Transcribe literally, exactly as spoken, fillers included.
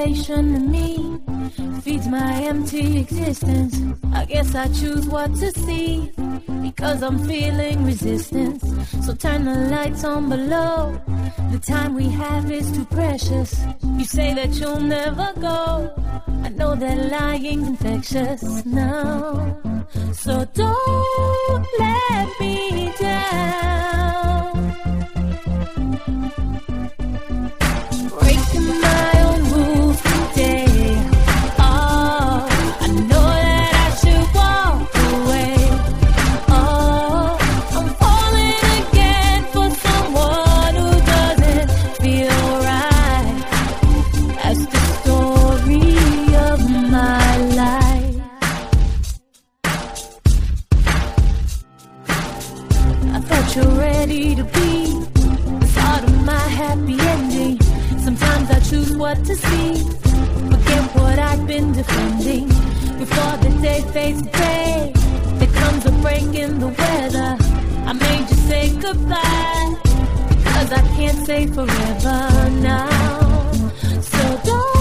revelation to me, feeds my empty existence. I guess I choose what to see, because I'm feeling resistance. So turn the lights on below. The time we have is too precious. You say that you'll never go. I know that lying's infectious now. So don't let me down. Breaking my own rules today. Oh, I know that I should walk away. Oh, I'm falling again for someone who doesn't feel right. That's the story of my life. I thought you're ready to be the start of my happy ending. Sometimes I choose what to see, forget what I've been defending. Before the day fades to day, there comes a break in the weather. I made you say goodbye, because I can't say forever now. So don't